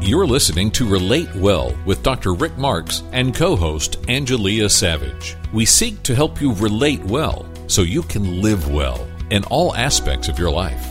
You're listening to Relate Well with Dr. Rick Marks and co-host Angelia Savage. We seek to help you relate well so you can live well in all aspects of your life.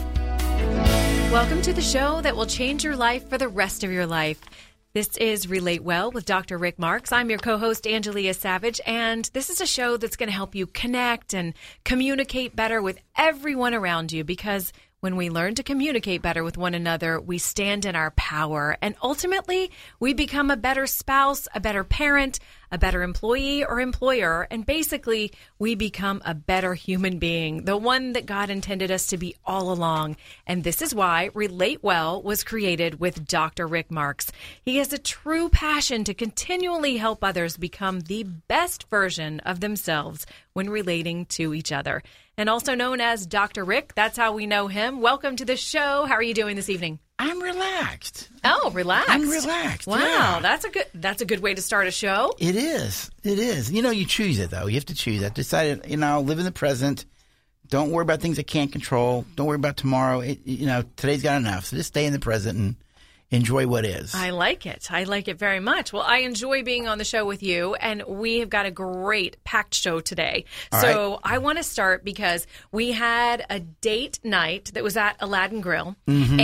Welcome to the show that will change your life for the rest of your life. This is Relate Well with Dr. Rick Marks. I'm your co-host, Angelia Savage, and this is a show that's going to help you connect and communicate better with everyone around you, because when we learn to communicate better with one another, we stand in our power, and ultimately, we become a better spouse, a better parent, a better employee or employer, and basically, we become a better human being, the one that God intended us to be all along. And this is why Relate Well was created with Dr. Rick Marks. He has a true passion to continually help others become the best version of themselves when relating to each other. And also known as Dr. Rick, that's how we know him. Welcome to the show. How are you doing this evening? I'm relaxed. Oh, relaxed. I'm relaxed. Wow, yeah. that's a good way to start a show. It is. It is. You know, you choose it, though. You have to choose it. I decided, live in the present. Don't worry about things I can't control. Don't worry about tomorrow. Today's got enough. So just stay in the present and enjoy what is. I like it. I like it very much. Well, I enjoy being on the show with you, and we have got a great packed show today. So I want to start because we had a date night that was at Aladdin Grill,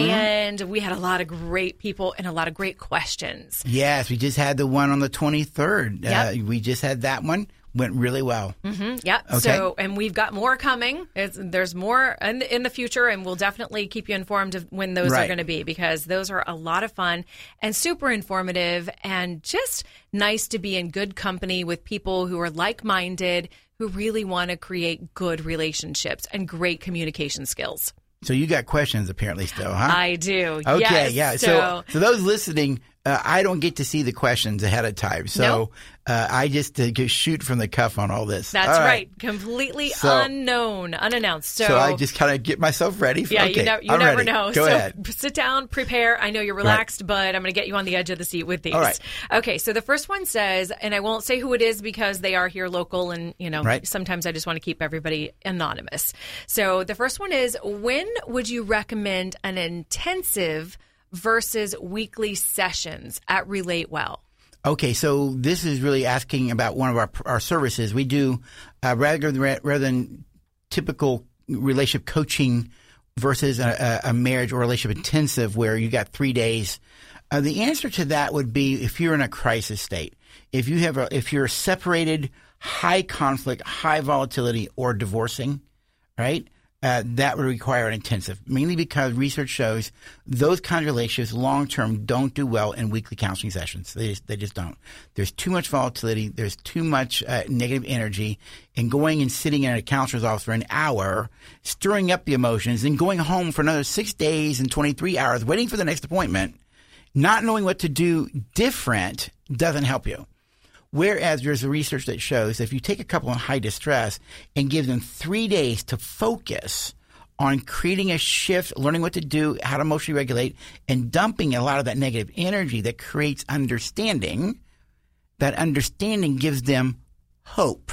and we had a lot of great people and a lot of great questions. Yes, we just had the one on the 23rd. Yep. We just had that one. Went really well. Yeah. Okay. So, and we've got more coming. There's more in the future, and we'll definitely keep you informed of when those are going to be, because those are a lot of fun and super informative and just nice to be in good company with people who are like-minded, who really want to create good relationships and great communication skills. So you got questions apparently still, huh? I do. Okay, yes. yeah. So those listening, I don't get to see the questions ahead of time. So I just shoot from the cuff on all this. That's all right. Completely unknown, unannounced. So I just kind of get myself ready. Yeah, okay, you never ready. know. Go ahead. Sit down, prepare. I know you're relaxed, but I'm going to get you on the edge of the seat with these. All right. Okay, so the first one says, and I won't say who it is because they are here local, and sometimes I just want to keep everybody anonymous. So the first one is, when would you recommend an intensive versus weekly sessions at Relate Well? Okay, so this is really asking about one of our services. We do rather than typical relationship coaching versus a marriage or relationship intensive where you got 3 days. The answer to that would be if you're in a crisis state, if you're separated, high conflict, high volatility, or divorcing, right? That would require an intensive, mainly because research shows those kind of relationships long-term don't do well in weekly counseling sessions. They just don't. There's too much volatility. There's too much negative energy. And going and sitting in a counselor's office for an hour, stirring up the emotions, and going home for another 6 days and 23 hours, waiting for the next appointment, not knowing what to do different doesn't help you. Whereas there's a research that shows that if you take a couple in high distress and give them 3 days to focus on creating a shift, learning what to do, how to emotionally regulate, and dumping a lot of that negative energy that creates understanding, that understanding gives them hope.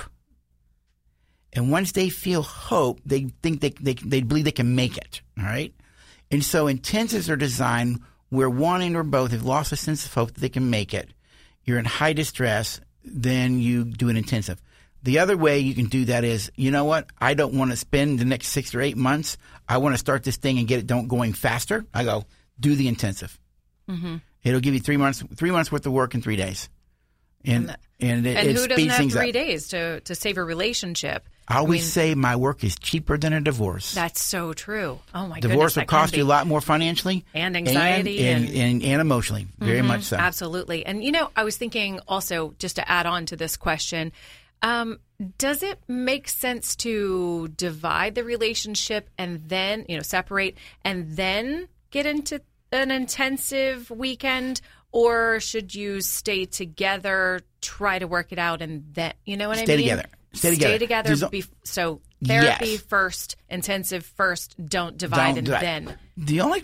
And once they feel hope, they think they believe they can make it. All right. And so intensives are designed where one or both have lost a sense of hope that they can make it. You're in high distress, then you do an intensive. The other way you can do that is, you know what? I don't want to spend the next 6 or 8 months. I want to start this thing and get it going faster. I go, do the intensive. It'll give you 3 months worth of work in 3 days. And who doesn't have 3 days to save a relationship? I always say my work is cheaper than a divorce. That's so true. Oh, my goodness. Divorce will cost you a lot more financially. And anxiety. And emotionally. Very much so. Absolutely. And, I was thinking also, just to add on to this question, does it make sense to divide the relationship and then, separate and then get into an intensive weekend? Or should you stay together, try to work it out, and then, you know what I mean? Stay together. So therapy first, intensive first, don't divide then. The only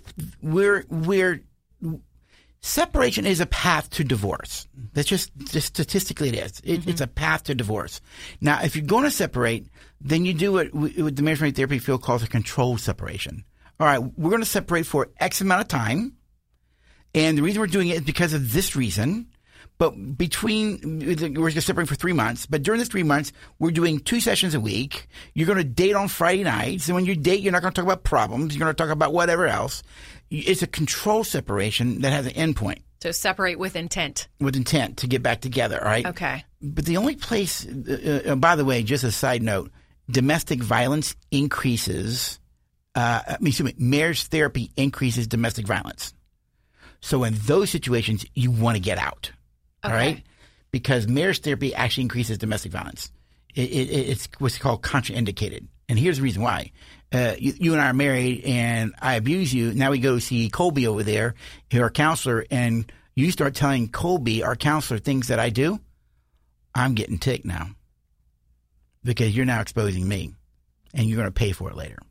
separation is a path to divorce. That's just statistically it is. It's a path to divorce. Now, if you're going to separate, then you do what the marriage therapy field calls a controlled separation. All right, we're going to separate for X amount of time. And the reason we're doing it is because of this reason. But we're just separating for 3 months. But during this 3 months, we're doing 2 sessions a week. You're going to date on Friday nights. And when you date, you're not going to talk about problems. You're going to talk about whatever else. It's a control separation that has an endpoint. So separate with intent. With intent to get back together, all right? Okay. But the only place, by the way, just a side note, domestic violence increases, marriage therapy increases domestic violence. So in those situations, you want to get out. Okay. All right? Because marriage therapy actually increases domestic violence. It's what's called contraindicated. And here's the reason why. You and I are married and I abuse you. Now we go see Colby over there, our counselor, and you start telling Colby, our counselor, things that I do. I'm getting ticked now because you're now exposing me and you're going to pay for it later.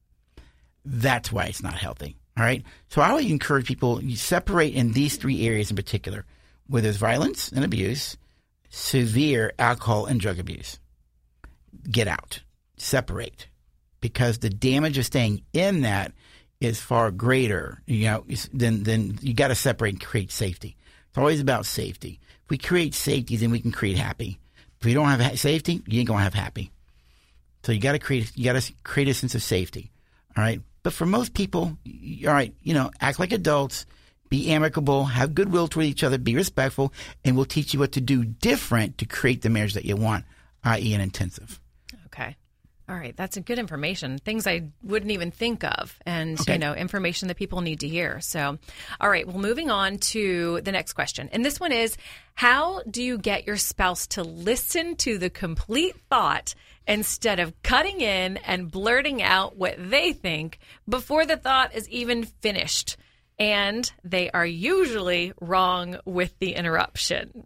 That's why it's not healthy. All right. So I would encourage people, you separate in these 3 areas in particular, where there's violence and abuse, severe alcohol and drug abuse. Get out. Separate. Because the damage of staying in that is far greater, than you got to separate and create safety. It's always about safety. If we create safety, then we can create happy. If we don't have safety, you ain't going to have happy. So you got to create a sense of safety. All right. But for most people, all right, act like adults, be amicable, have goodwill toward each other, be respectful, and we'll teach you what to do different to create the marriage that you want, i.e. an intensive. Okay. All right. That's good information. Things I wouldn't even think of and, information that people need to hear. So, all right. Well, moving on to the next question. And this one is, how do you get your spouse to listen to the complete thought instead of cutting in and blurting out what they think before the thought is even finished? And they are usually wrong with the interruption.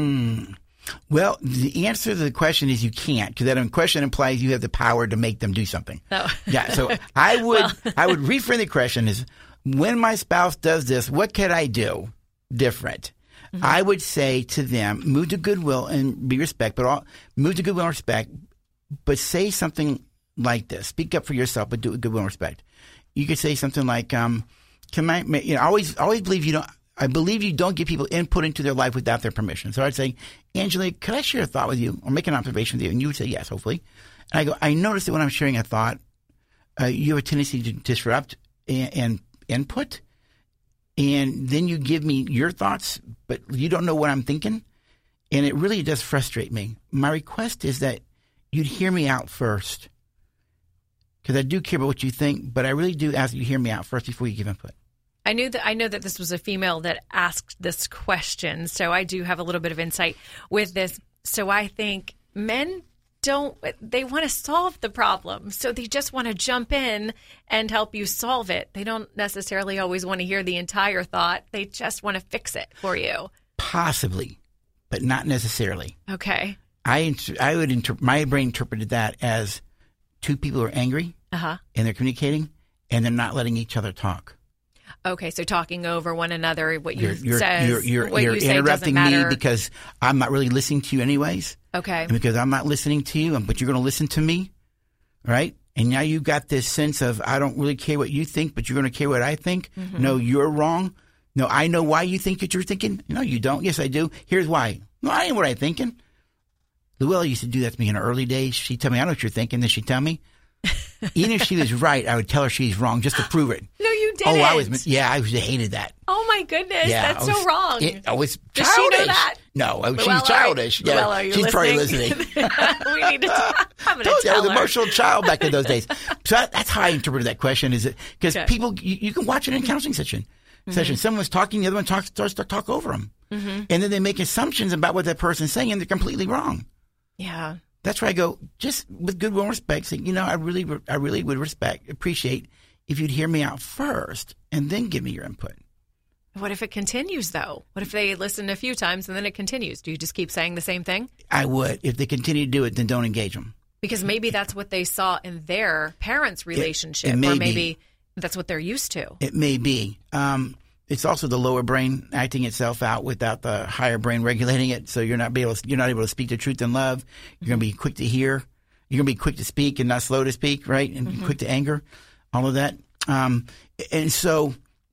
Well, the answer to the question is you can't, because that question implies you have the power to make them do something. Oh. Yeah, so I would reframe the question is, when my spouse does this, what could I do different? Mm-hmm. I would say to them, move to goodwill and be respect, move to goodwill and respect, but say something like this. Speak up for yourself, but do it with goodwill and respect. You could say something like, I always believe I believe you don't give people input into their life without their permission. So I'd say, Angela, could I share a thought with you or make an observation with you? And you would say yes, hopefully. And I go, I noticed that when I'm sharing a thought, you have a tendency to disrupt and input. And then you give me your thoughts, but you don't know what I'm thinking. And it really does frustrate me. My request is that you'd hear me out first. Because I do care about what you think, but I really do ask you to hear me out first before you give input. I know that this was a female that asked this question, so I do have a little bit of insight with this. So I think men they want to solve the problem, so they just want to jump in and help you solve it. They don't necessarily always want to hear the entire thought. They just want to fix it for you. Possibly, but not necessarily. Okay. My brain interpreted that as 2 people are angry, and they're communicating, and they're not letting each other talk. Okay, so talking over one another, what you you're say interrupting me because I'm not really listening to you anyways. Okay. And because I'm not listening to you, but you're going to listen to me, right? And now you've got this sense of, I don't really care what you think, but you're going to care what I think. Mm-hmm. No, you're wrong. No, I know why you think that you're thinking. No, you don't. Yes, I do. Here's why. No, I ain't what I'm thinking. Luella used to do that to me in her early days. She'd tell me, I know what you're thinking. Then she'd tell me. Even if she was right, I would tell her she's wrong just to prove it. No, you didn't. I hated that. Oh my goodness, that's so wrong. I was childish. Does she know that? No, she's childish. She's probably listening. We need to talk. I'm going to tell her. I was an emotional child back in those days. So that's how I interpreted that question. Is it because people you can watch it in a counseling session. Someone's talking, the other one starts to talk over them, and then they make assumptions about what that person's saying, and they're completely wrong. Yeah. That's where I go, just with goodwill and respect, say, I really would appreciate if you'd hear me out first and then give me your input. What if it continues, though? What if they listen a few times and then it continues? Do you just keep saying the same thing? I would. If they continue to do it, then don't engage them. Because maybe that's what they saw in their parents' relationship, or maybe that's what they're used to. It may be. It's also the lower brain acting itself out without the higher brain regulating it. So you're not able to speak the truth in love. You're going to be quick to hear. You're going to be quick to speak and not slow to speak, right? And quick to anger, all of that. And so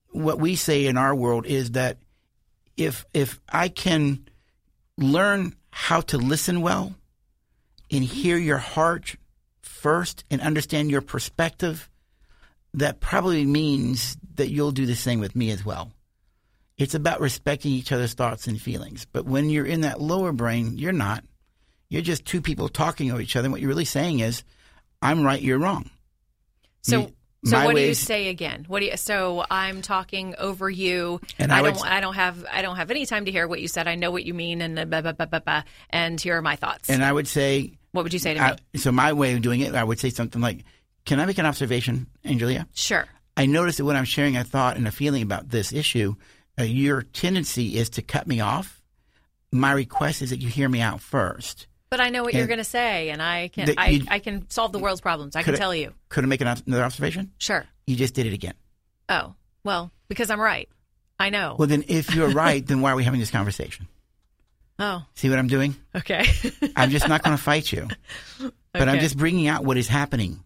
what we say in our world is that if I can learn how to listen well and hear your heart first and understand your perspective, that probably means that you'll do the same with me as well. It's about respecting each other's thoughts and feelings. But when you're in that lower brain, you're not. You're just two people talking over each other. And what you're really saying is, I'm right, you're wrong. So what do you say again? So I'm talking over you, and I don't have any time to hear what you said. I know what you mean, and blah, blah, blah, blah, blah, and here are my thoughts. And I would say, what would you say to me? So my way of doing it, I would say something like, "Can I make an observation, Angelia?" Sure. I notice that when I'm sharing a thought and a feeling about this issue, your tendency is to cut me off. My request is that you hear me out first. But I know what you're going to say, and I can solve the world's problems. I can tell you. Could I make another observation? Sure. You just did it again. Oh, well, because I'm right. I know. Well, then if you're right, then why are we having this conversation? Oh. See what I'm doing? Okay. I'm just not going to fight you. But I'm just bringing out what is happening.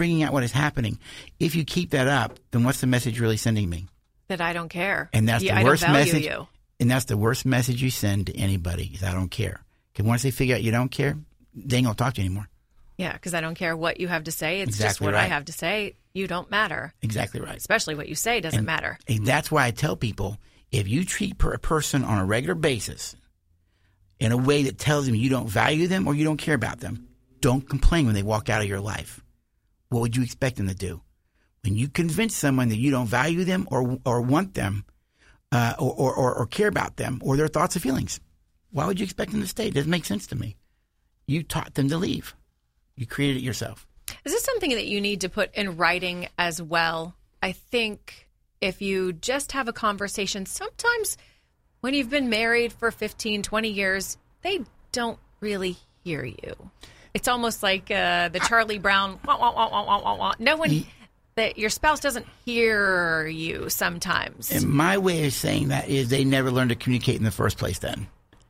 If you keep that up, then what's the message really sending me? That I don't care. And that's the worst message. You. And that's the worst message you send to anybody is I don't care. Because once they figure out you don't care, they ain't going to talk to you anymore. Yeah, because I don't care what you have to say. It's exactly just what right. I have to say. You don't matter. Exactly right. Especially what you say doesn't matter. And that's why I tell people, if you treat a person on a regular basis in a way that tells them you don't value them or you don't care about them, don't complain when they walk out of your life. What would you expect them to do? When you convince someone that you don't value them or want them or care about them or their thoughts or feelings, why would you expect them to stay? It doesn't make sense to me. You taught them to leave. You created it yourself. Is this something that you need to put in writing as well? I think if you just have a conversation, sometimes when you've been married for 15, 20 years, they don't really hear you. It's almost like the Charlie Brown, wah, wah, wah, wah, wah, wah. No one, that your spouse doesn't hear you sometimes. And my way of saying that is they never learned to communicate in the first place then.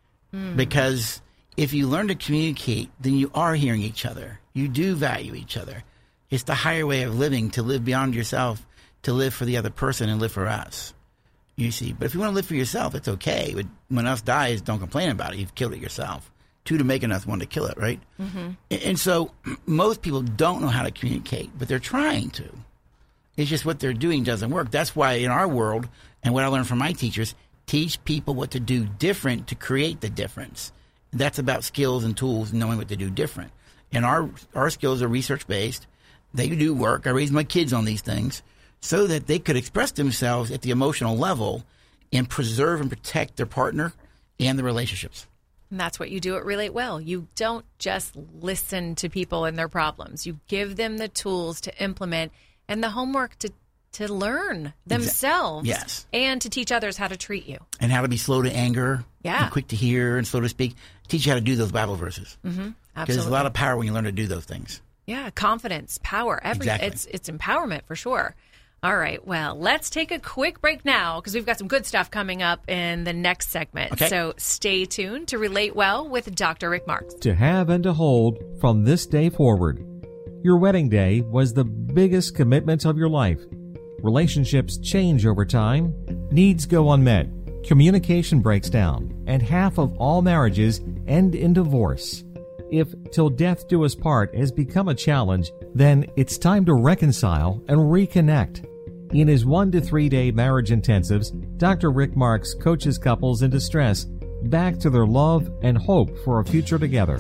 Because if you learn to communicate, then you are hearing each other. You do value each other. It's the higher way of living, to live beyond yourself, to live for the other person and live for us. You see, but if you want to live for yourself, it's okay. But when us dies, don't complain about it. You've killed it yourself. Two to make enough, one to kill it, right? Mm-hmm. And so most people don't know how to communicate, but they're trying to. It's just what they're doing doesn't work. That's why in our world, and what I learned from my teachers, teach people what to do different to create the difference. That's about skills and tools and knowing what to do different. And our skills are research-based. They do work. I raised my kids on these things so that they could express themselves at the emotional level and preserve and protect their partner and the relationships. And that's what you do at Relate Well. You don't just listen to people and their problems. You give them the tools to implement and the homework to learn themselves. Yes. And to teach others how to treat you. And how to be slow to anger. Yeah. And quick to hear and slow to speak. Teach you how to do those Bible verses. Mm-hmm. Absolutely. Because there's a lot of power when you learn to do those things. Yeah. Confidence, power, everything. Exactly. It's empowerment for sure. All right. Well, let's take a quick break now because we've got some good stuff coming up in the next segment. Okay. So stay tuned to Relate Well with Dr. Rick Marks. To have and to hold from this day forward. Your wedding day was the biggest commitment of your life. Relationships change over time. Needs go unmet. Communication breaks down. And half of all marriages end in divorce. If till death do us part has become a challenge, then it's time to reconcile and reconnect. In his 1 to 3 day marriage intensives, Dr. Rick Marks coaches couples in distress back to their love and hope for a future together.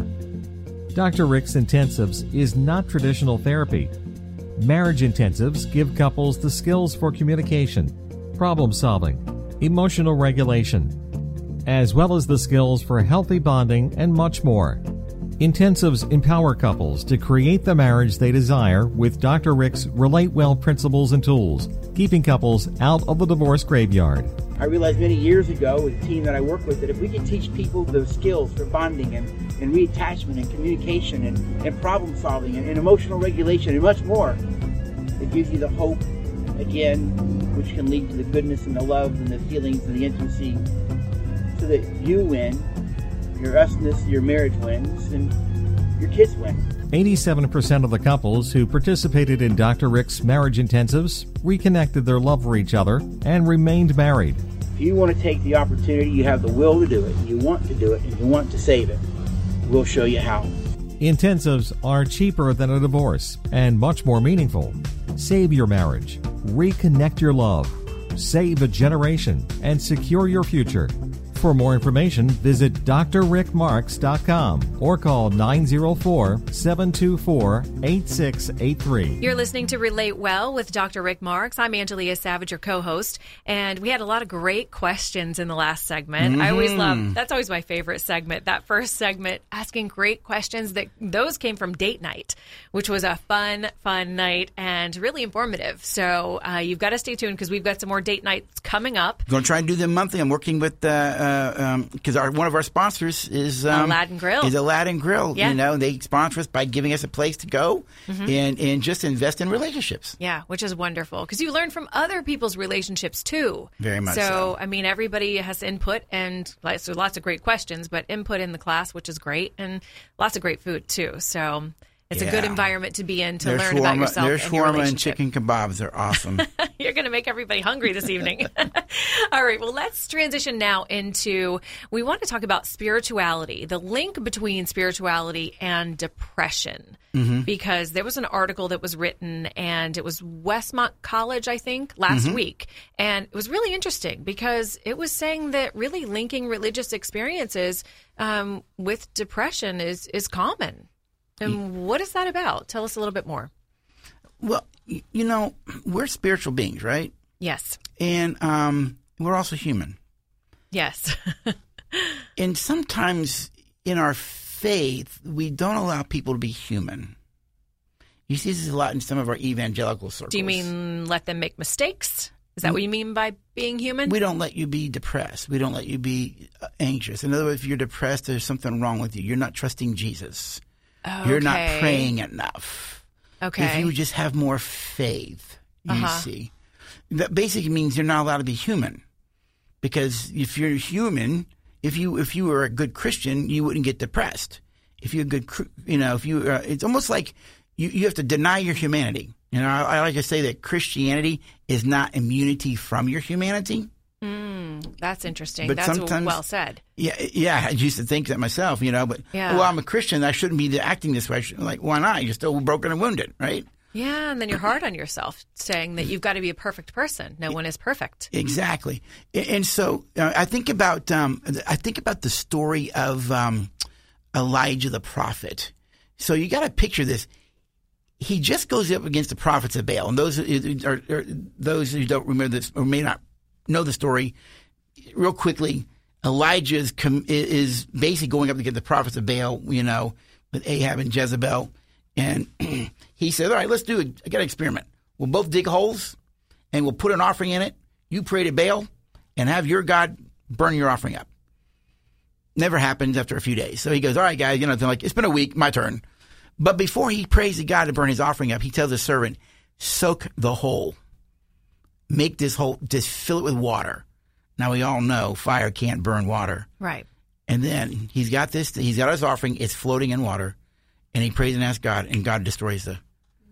Dr. Rick's intensives is not traditional therapy. Marriage intensives give couples the skills for communication, problem solving, emotional regulation, as well as the skills for healthy bonding and much more. Intensives empower couples to create the marriage they desire with Dr. Rick's Relate Well principles and tools, keeping couples out of the divorce graveyard. I realized many years ago with a team that I work with that if we could teach people those skills for bonding and reattachment and communication and problem solving and emotional regulation and much more, it gives you the hope, again, which can lead to the goodness and the love and the feelings and the intimacy so that you win, your usness, your marriage wins, and your kids win. 87% of the couples who participated in Dr. Rick's marriage intensives reconnected their love for each other and remained married. If you want to take the opportunity, you have the will to do it, you want to do it, and you want to save it, we'll show you how. Intensives are cheaper than a divorce and much more meaningful. Save your marriage, reconnect your love, save a generation, and secure your future. For more information, visit drrickmarks.com or call 904-724-8683. You're listening to Relate Well with Dr. Rick Marks. I'm Angelia Savage, your co-host, and we had a lot of great questions in the last segment. I always love, that's always my favorite segment, that first segment, asking great questions. Those came from date night, which was a fun night and really informative. So you've got to stay tuned because we've got some more date nights coming up. Going to try and do them monthly. I'm working with because one of our sponsors is Aladdin Grill. Is Aladdin Grill. Yeah. You know, they sponsor us by giving us a place to go and just invest in relationships. Yeah, which is wonderful because you learn from other people's relationships too. Very much so. I mean, everybody has input and so lots of great questions, but input in the class, which is great, and lots of great food too. So it's a good environment to be in to learn about yourself Their and your shawarma relationship. and chicken kebabs are awesome. You're going to make everybody hungry this evening. All right. Well, let's transition now into, we want to talk about spirituality, the link between spirituality and depression. Because there was an article that was written, and it was Westmont College, I think, last week. And it was really interesting because it was saying that really linking religious experiences with depression is common. And what is that about? Tell us a little bit more. Well, you know, we're spiritual beings, right? Yes. And we're also human. Yes. And sometimes in our faith, we don't allow people to be human. You see this a lot in some of our evangelical circles. Do you mean let them make mistakes? Is that what you mean by being human? We don't let you be depressed. We don't let you be anxious. In other words, if you're depressed, there's something wrong with you. You're not trusting Jesus. Okay. You're not praying enough. Okay. If you would just have more faith, you see. That basically means you're not allowed to be human. Because if you're human, if you were a good Christian, you wouldn't get depressed. If you're a good, it's almost like you have to deny your humanity. You know, I like to say that Christianity is not immunity from your humanity. That's interesting. But that's sometimes, well said. Yeah. I used to think that myself, you know. But well, I'm a Christian. I shouldn't be acting this way. Like, why not? You're still broken and wounded, right? Yeah, and then you're hard on yourself, saying that you've got to be a perfect person. No one is perfect. Exactly. And so I think about the story of Elijah the prophet. So you got to picture this. He just goes up against the prophets of Baal, and those who don't remember this or may not know the story, real quickly, Elijah is basically going up against the prophets of Baal, you know, with Ahab and Jezebel. And he said, all right, let's do it. I got an experiment. We'll both dig holes, and we'll put an offering in it. You pray to Baal, and have your God burn your offering up. Never happens after a few days. So he goes, all right, guys, you know, they're like, it's been a week, my turn. But before he prays to God to burn his offering up, he tells his servant, soak the hole. Make this hole, just fill it with water. Now, we all know fire can't burn water. Right. And then he's got his offering, it's floating in water, and he prays and asks God, and God destroys it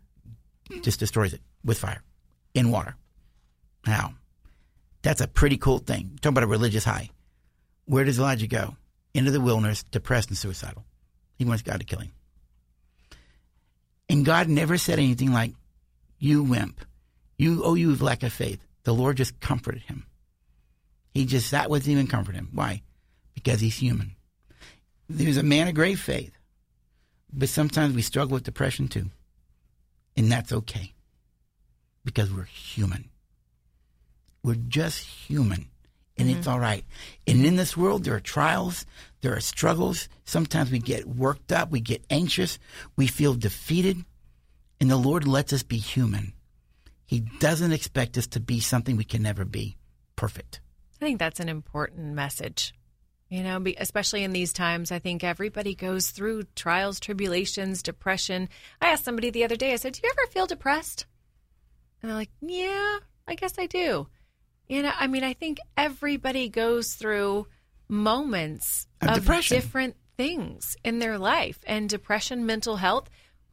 with fire in water. Now, that's a pretty cool thing. Talking about a religious high. Where does Elijah go? Into the wilderness, depressed and suicidal. He wants God to kill him. And God never said anything like, you wimp. You lack of faith. The Lord just comforted him. He just sat with him and comforted him. Why? Because he's human. There's a man of great faith. But sometimes we struggle with depression too. And that's okay. Because we're human. We're just human. And it's all right. And in this world, there are trials. There are struggles. Sometimes we get worked up. We get anxious. We feel defeated. And the Lord lets us be human. He doesn't expect us to be something we can never be. Perfect. I think that's an important message. You know, especially in these times, I think everybody goes through trials, tribulations, depression. I asked somebody the other day, I said, do you ever feel depressed? And they're like, yeah, I guess I do. You know, I mean, I think everybody goes through moments of depression. Different things in their life. And depression, mental health,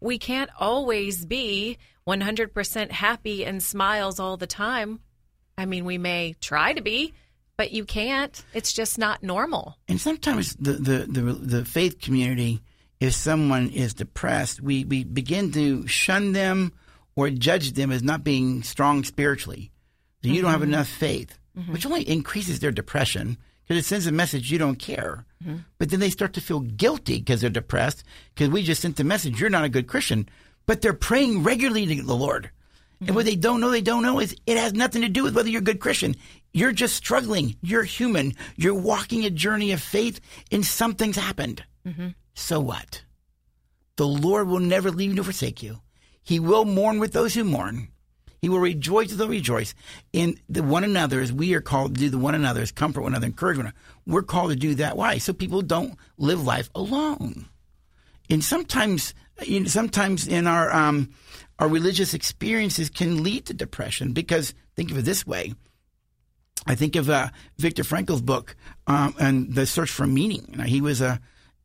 we can't always be 100% happy and smiles all the time. I mean, we may try to be, but you can't. It's just not normal. And sometimes the faith community, if someone is depressed, we begin to shun them or judge them as not being strong spiritually. So you don't have enough faith, which only increases their depression because it sends a message you don't care. But then they start to feel guilty because they're depressed because we just sent the message, you're not a good Christian. But they're praying regularly to the Lord. And what they don't know is it has nothing to do with whether you're a good Christian. You're just struggling. You're human. You're walking a journey of faith and something's happened. So what? The Lord will never leave you nor forsake you. He will mourn with those who mourn. He will rejoice with those who rejoice. In the one another's, we are called to do the one another's, comfort one another, encourage one another. We're called to do that. Why? So people don't live life alone. And sometimes in our religious experiences can lead to depression because think of it this way. I think of Viktor Frankl's book and The Search for Meaning. He was a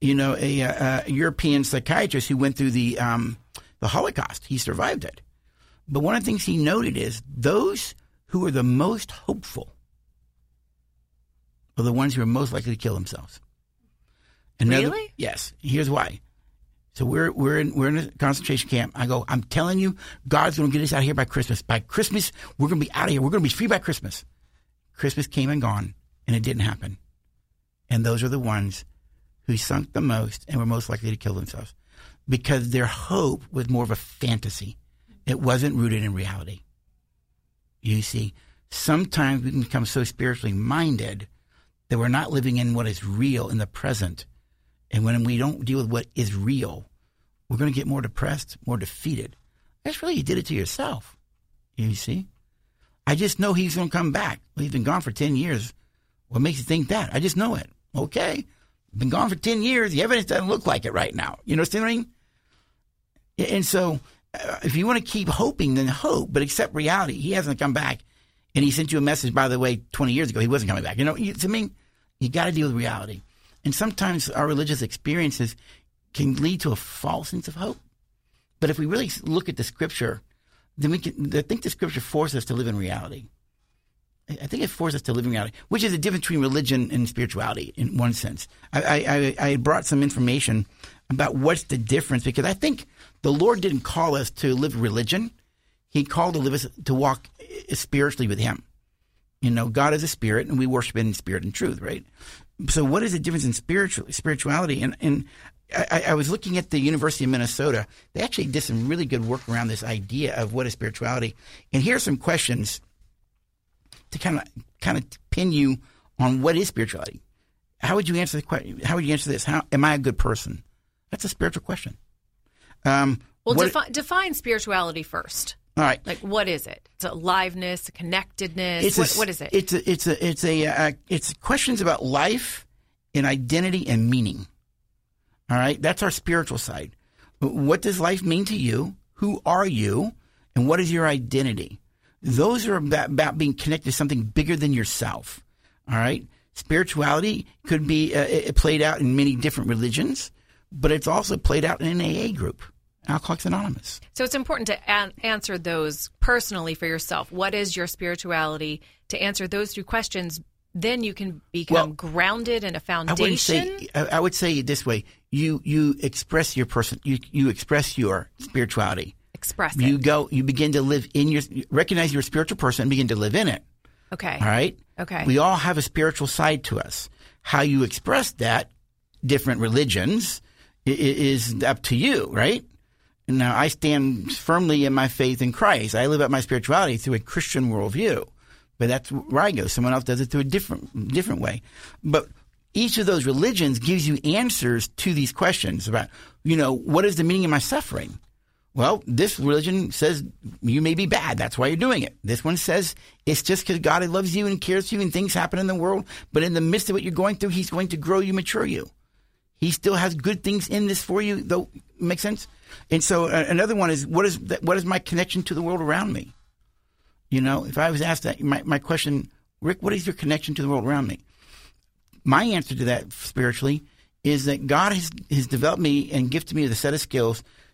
European psychiatrist who went through the Holocaust. He survived it. But one of the things he noted is those who are the most hopeful are the ones who are most likely to kill themselves. Really? Yes. Here's why. So we're in a concentration camp. I'm telling you, God's going to get us out of here by Christmas. By Christmas, we're going to be out of here. We're going to be free by Christmas. Christmas came and gone, and it didn't happen. And those are the ones who sunk the most and were most likely to kill themselves because their hope was more of a fantasy. It wasn't rooted in reality. You see, sometimes we can become so spiritually minded that we're not living in what is real in the present. And when we don't deal with what is real, we're going to get more depressed, more defeated. That's really, you did it to yourself. You see? I just know he's going to come back. Well, he's been gone for 10 years. What makes you think that? I just know it. Okay. Been gone for 10 years. The evidence doesn't look like it right now. You know what I'm saying? And so if you want to keep hoping, then hope, but accept reality. He hasn't come back. And he sent you a message, by the way, 20 years ago. He wasn't coming back. You know, to me, you got to deal with reality. And sometimes our religious experiences can lead to a false sense of hope. But if we really look at the Scripture, then I think the Scripture forces us to live in reality. I think it forces us to live in reality, which is the difference between religion and spirituality in one sense. I brought some information about what's the difference because I think the Lord didn't call us to live religion. He called us to walk spiritually with Him. You know, God is a spirit, and we worship in spirit and truth, right? So what is the difference in spirituality? And I was looking at the University of Minnesota. They actually did some really good work around this idea of what is spirituality. And here are some questions to kind of pin you on what is spirituality. How would you answer the question? How would you answer this? How am I a good person? That's a spiritual question. Define spirituality first. All right. Like, what is it? It's aliveness, connectedness. What is it? It's questions about life and identity and meaning. All right. That's our spiritual side. What does life mean to you? Who are you? And what is your identity? Those are about being connected to something bigger than yourself. All right. Spirituality could be played out in many different religions, but it's also played out in an AA group. Alcoholics Anonymous. So it's important to answer those personally for yourself. What is your spirituality? To answer those two questions, then you can become grounded in a foundation. I would say it this way: you express your you express your spirituality. Express it. You begin to live in recognize you're a spiritual person and begin to live in it. Okay. All right. Okay. We all have a spiritual side to us. How you express that, different religions, is up to you, right? Now, I stand firmly in my faith in Christ. I live out my spirituality through a Christian worldview. But that's where I go. Someone else does it through a different way. But each of those religions gives you answers to these questions about, what is the meaning of my suffering? Well, this religion says you may be bad. That's why you're doing it. This one says it's just because God loves you and cares for you and things happen in the world. But in the midst of what you're going through, He's going to grow you, mature you. He still has good things in this for you, though. Makes sense? And so another one is, what is my connection to the world around me? If I was asked that, my question, Rick, what is your connection to the world around me? My answer to that spiritually is that God has developed me and gifted me with a set of skills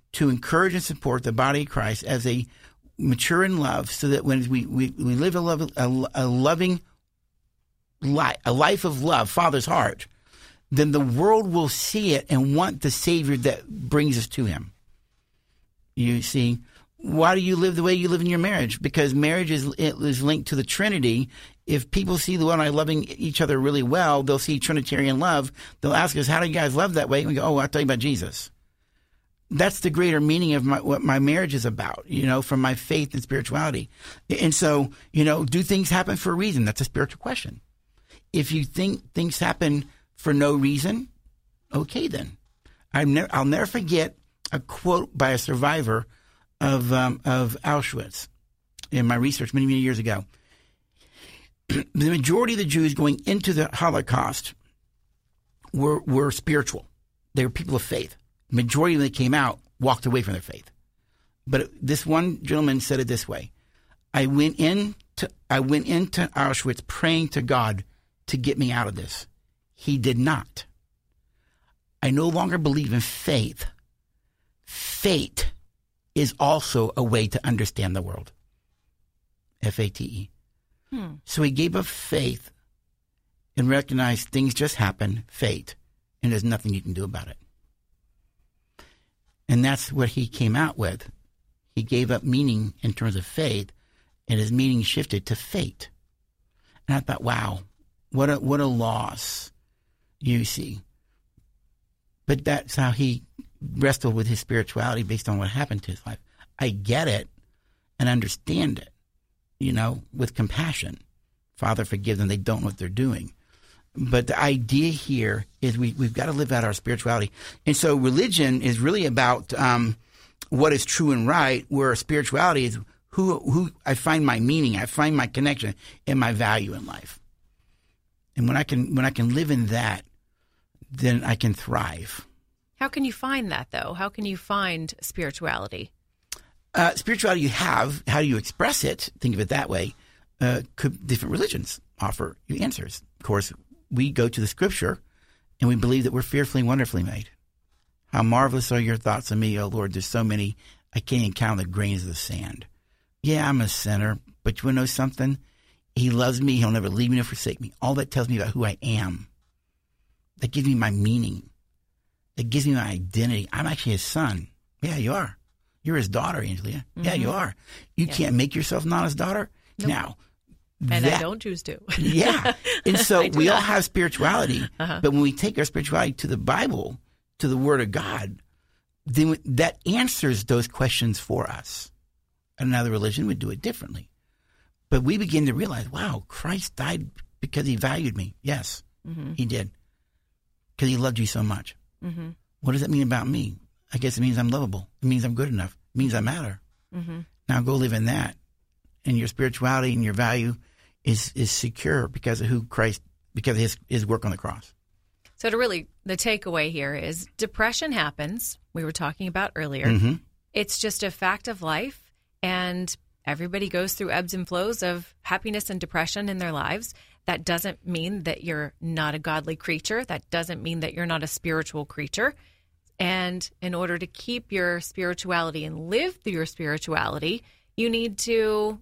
to encourage and support the body of Christ as they mature in love, so that when we live a loving life, a life of love, Father's heart, then the world will see it and want the Savior that brings us to Him. You see, why do you live the way you live in your marriage? Because marriage is linked to the Trinity. If people see the one I loving each other really well, they'll see Trinitarian love. They'll ask us, how do you guys love that way? And we go, oh, I'll tell you about Jesus. That's the greater meaning of what my marriage is about, from my faith and spirituality. And so, do things happen for a reason? That's a spiritual question. If you think things happen for no reason, okay then. I'll never forget a quote by a survivor of Auschwitz in my research many, many years ago. The majority of the Jews going into the Holocaust were spiritual. They were people of faith. The majority of them that came out walked away from their faith. But this one gentleman said it this way: I went into Auschwitz praying to God to get me out of this. He did not. I no longer believe in faith. Fate is also a way to understand the world. F-A-T-E. So he gave up faith and recognized things just happen, fate, and there's nothing you can do about it. And that's what he came out with. He gave up meaning in terms of faith, and his meaning shifted to fate. And I thought, wow, what a loss, you see. But that's how he wrestled with his spirituality based on what happened to his life. I get it and understand it, with compassion. Father, forgive them. They don't know what they're doing. But the idea here is we've got to live out our spirituality. And so religion is really about what is true and right, where spirituality is who I find my meaning, I find my connection and my value in life. And when I can live in that, then I can thrive. How can you find that, though? How can you find spirituality? Spirituality you have. How do you express it? Think of it that way. Different religions offer you answers. Of course, we go to the Scripture, and we believe that we're fearfully and wonderfully made. How marvelous are your thoughts of me, O Lord. There's so many, I can't even count the grains of the sand. Yeah, I'm a sinner, but you want to know something? He loves me. He'll never leave me nor forsake me. All that tells me about who I am. That gives me my meaning. That gives me my identity. I'm actually his son. Yeah, you are. You're his daughter, Angelia. Mm-hmm. Yeah, you are. You can't make yourself not his daughter. Nope. Now, and I don't choose to. Yeah. And so we all have spirituality, but when we take our spirituality to the Bible, to the Word of God, then that answers those questions for us. Another religion would do it differently. But we begin to realize, wow, Christ died because he valued me. Yes, he did. Because he loved you so much. Mm-hmm. What does that mean about me? I guess it means I'm lovable. It means I'm good enough. It means I matter. Mm-hmm. Now go live in that. And your spirituality and your value is secure because of who Christ, because of his work on the cross. So the takeaway here is depression happens. We were talking about earlier. Mm-hmm. It's just a fact of life, and everybody goes through ebbs and flows of happiness and depression in their lives. That doesn't mean that you're not a godly creature. That doesn't mean that you're not a spiritual creature. And in order to keep your spirituality and live through your spirituality, you need to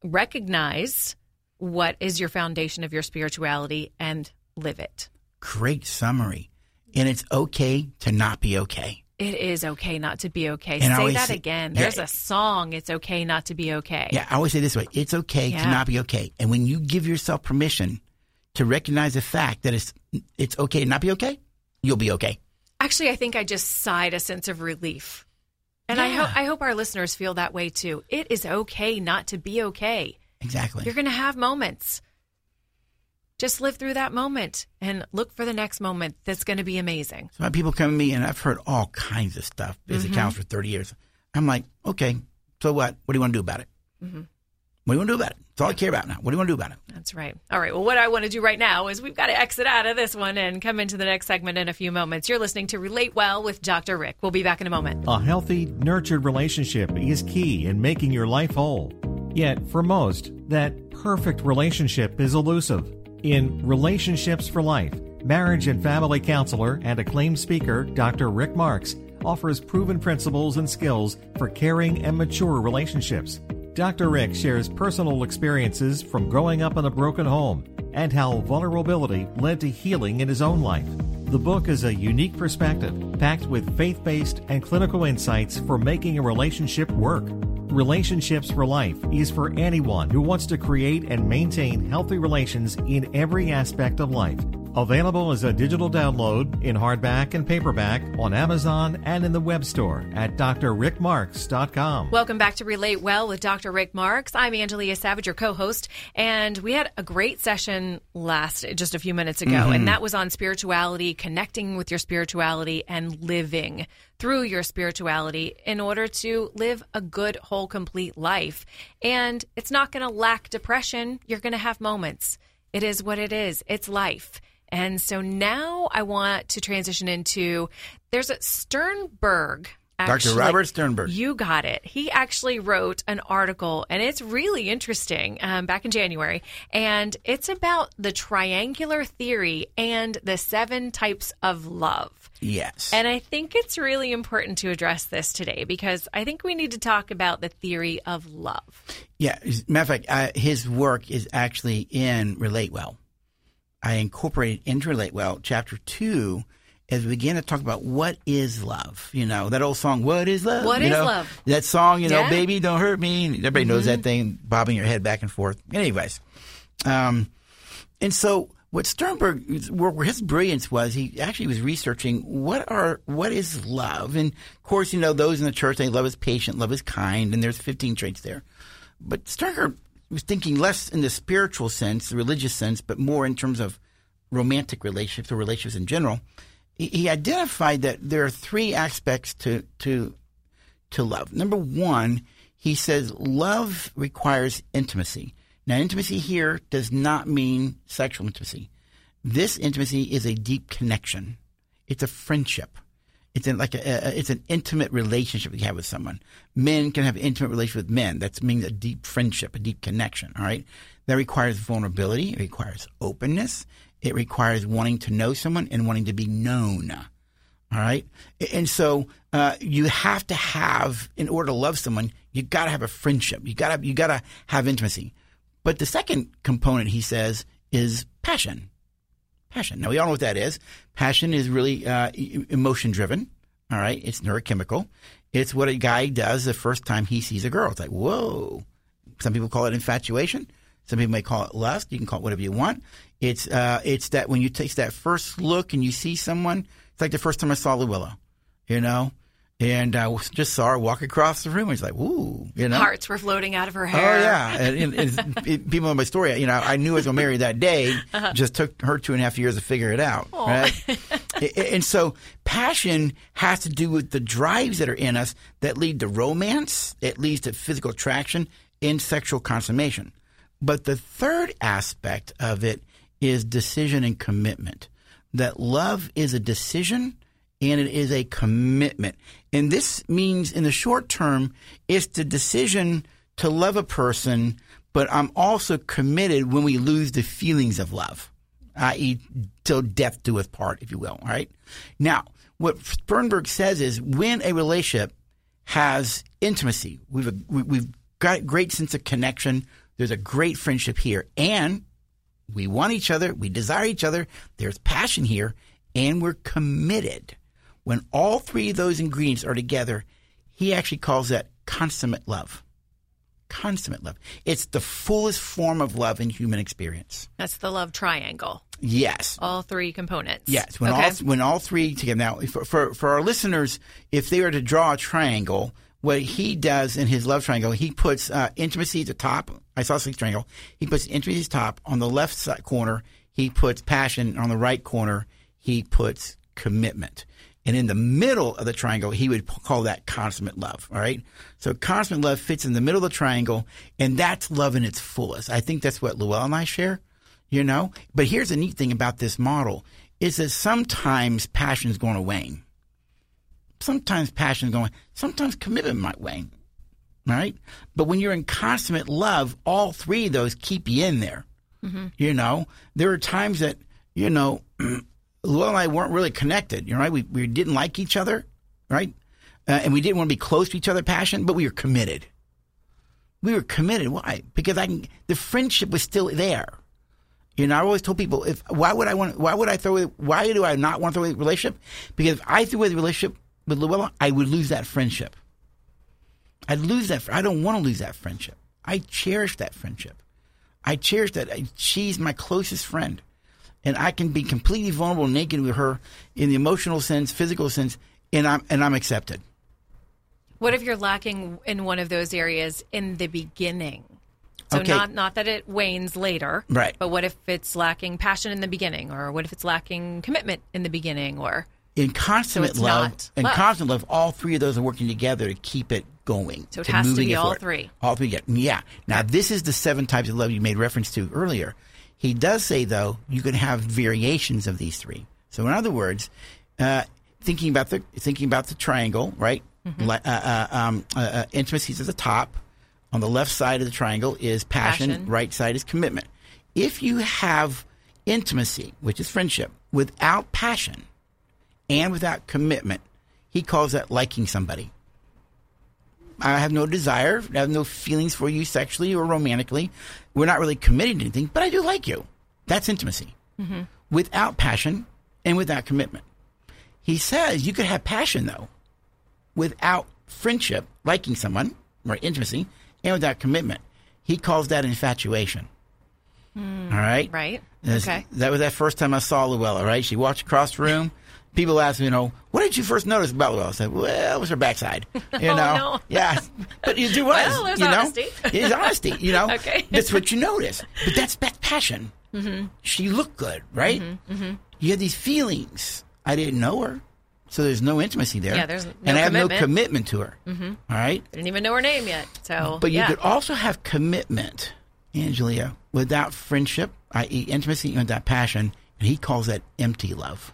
recognize what is your foundation of your spirituality and live it. Great summary. And it's okay to not be okay. It is okay not to be okay. And say that again. There's a song, It's Okay Not to Be Okay. Yeah, I always say this way. It's okay to not be okay. And when you give yourself permission to recognize the fact that it's okay to not be okay, you'll be okay. Actually, I think I just sighed a sense of relief. And I hope our listeners feel that way too. It is okay not to be okay. Exactly. You're going to have moments. Just live through that moment and look for the next moment that's going to be amazing. So people come to me, and I've heard all kinds of stuff as a counselor for 30 years. I'm like, okay, so what? What do you want to do about it? Mm-hmm. What do you want to do about it? That's all I care about now. What do you want to do about it? That's right. All right. Well, what I want to do right now is we've got to exit out of this one and come into the next segment in a few moments. You're listening to Relate Well with Dr. Rick. We'll be back in a moment. A healthy, nurtured relationship is key in making your life whole. Yet, for most, that perfect relationship is elusive. In Relationships for Life, marriage and family counselor and acclaimed speaker Dr. Rick Marks offers proven principles and skills for caring and mature relationships. Dr. Rick shares personal experiences from growing up in a broken home and how vulnerability led to healing in his own life. The book is a unique perspective, packed with faith-based and clinical insights for making a relationship work. Relationships for Life is for anyone who wants to create and maintain healthy relations in every aspect of life. Available as a digital download in hardback and paperback on Amazon and in the web store at drrickmarks.com. Welcome back to Relate Well with Dr. Rick Marks. I'm Angelia Savage, your co-host, and we had a great session just a few minutes ago, and that was on spirituality, connecting with your spirituality, and living through your spirituality in order to live a good, whole, complete life. And it's not going to lack depression. You're going to have moments. It is what it is. It's life. And so now I want to transition into, there's a Sternberg. Dr. Robert Sternberg. You got it. He actually wrote an article, and it's really interesting, back in January. And it's about the triangular theory and the 7 types of love. Yes. And I think it's really important to address this today because I think we need to talk about the theory of love. Yeah. As a matter of fact, his work is actually in Relate Well. I incorporated into Relate Well, Chapter 2, as we begin to talk about what is love. You know, that old song, What is Love? What is love? That song, Yeah. Baby, don't hurt me. Everybody knows that thing, bobbing your head back and forth. Anyways. And so what Sternberg's work, where his brilliance was, he actually was researching what is love. And of course, those in the church, they love is patient, love is kind, and there's 15 traits there. But Sternberg was thinking less in the spiritual sense, the religious sense, but more in terms of romantic relationships or relationships in general. He identified that there are 3 aspects to love. Number 1, he says love requires intimacy. Now, intimacy here does not mean sexual intimacy. This intimacy is a deep connection. It's a friendship. It's an intimate relationship you have with someone. Men can have an intimate relationship with men. That means a deep friendship, a deep connection, all right? That requires vulnerability. It requires openness. It requires wanting to know someone and wanting to be known, all right? And so you have to have, in order to love someone, you got to have a friendship. You got to have intimacy. But the second component, he says, is passion. Passion. Now, we all know what that is. Passion is really emotion-driven, all right? It's neurochemical. It's what a guy does the first time he sees a girl. It's like, whoa. Some people call it infatuation. Some people may call it lust. You can call it whatever you want. It's that when you take that first look and you see someone, it's like the first time I saw Luella, and I just saw her walk across the room. And it's like, ooh, Hearts were floating out of her hair. Oh, yeah. And people know my story. I knew I was going to marry that day. Just took her 2.5 years to figure it out. Right? And so passion has to do with the drives that are in us that lead to romance. It leads to physical attraction and sexual consummation. But the third aspect of it is decision and commitment. That love is a decision and it is a commitment. And this means in the short term, it's the decision to love a person, but I'm also committed when we lose the feelings of love, i.e. till death do us part, if you will, all right? Now, what Sternberg says is when a relationship has intimacy, we've got a great sense of connection, there's a great friendship here, and we want each other, we desire each other, there's passion here, and we're committed. When all 3 of those ingredients are together, he actually calls that consummate love. Consummate love. It's the fullest form of love in human experience. That's the love triangle. Yes. All 3 components. Yes. When all 3 together. Now, for our listeners, if they were to draw a triangle, what he does in his love triangle, he puts intimacy at the top. Isosceles triangle. He puts intimacy at the top. On the left side corner, he puts passion. On the right corner, he puts commitment. And in the middle of the triangle, he would call that consummate love, all right? So consummate love fits in the middle of the triangle, and that's love in its fullest. I think that's what Luella and I share, But here's the neat thing about this model is that sometimes passion is going to wane. Sometimes passion is going to wane. Sometimes commitment might wane, all right? But when you're in consummate love, all 3 of those keep you in there, There are times that, Luella and I weren't really connected, right? We didn't like each other, right? And we didn't want to be close to each other, passion, but we were committed. We were committed. Why? Because the friendship was still there. You know, I always told people, why do I not want to throw away the relationship? Because if I threw away the relationship with Luella, I would lose that friendship. I'd lose that. I don't want to lose that friendship. I cherish that friendship. I cherish that. She's my closest friend. And I can be completely vulnerable and naked with her in the emotional sense, physical sense, and I'm accepted. What if you're lacking in one of those areas in the beginning? So Okay. not that it wanes later, Right. but what if it's lacking passion in the beginning, or what if it's lacking commitment in the beginning, or In consummate it's love, not constant love, all three of those are working together to keep it going. So it has to moving be it all forward. three. All three. Yeah. Now, this is the 7 types of love you made reference to earlier. He does say, though, you can have variations of these 3. So, in other words, thinking about the triangle, right? Intimacy is at the top. On the left side of the triangle is passion. Right side is commitment. If you have intimacy, which is friendship, without passion and without commitment, he calls that liking somebody. I have no desire, I have no feelings for you sexually or romantically. We're not really committed to anything, but I do like you. That's intimacy. Mm-hmm. Without passion and without commitment. He says you could have passion, though, without friendship, liking someone, or intimacy, and without commitment. He calls that infatuation. All right? right? Okay. That was that first time I saw Luella, right? She walked across the room. People ask me, what did you first notice about Luella? I said, well, it was her backside. No. Yeah. But it was. Well, there's honesty. It's honesty, Okay. That's what you notice. But that's passion. Mm-hmm. She looked good, right? Mm-hmm. Mm-hmm. You had these feelings. I didn't know her. So there's no intimacy there. Yeah, there's no and I have commitment. no commitment to her. Mm-hmm. All right? I didn't even know her name yet. So, But you could also have commitment, Angelia, without friendship, i.e. intimacy, and without passion. And he calls that empty love.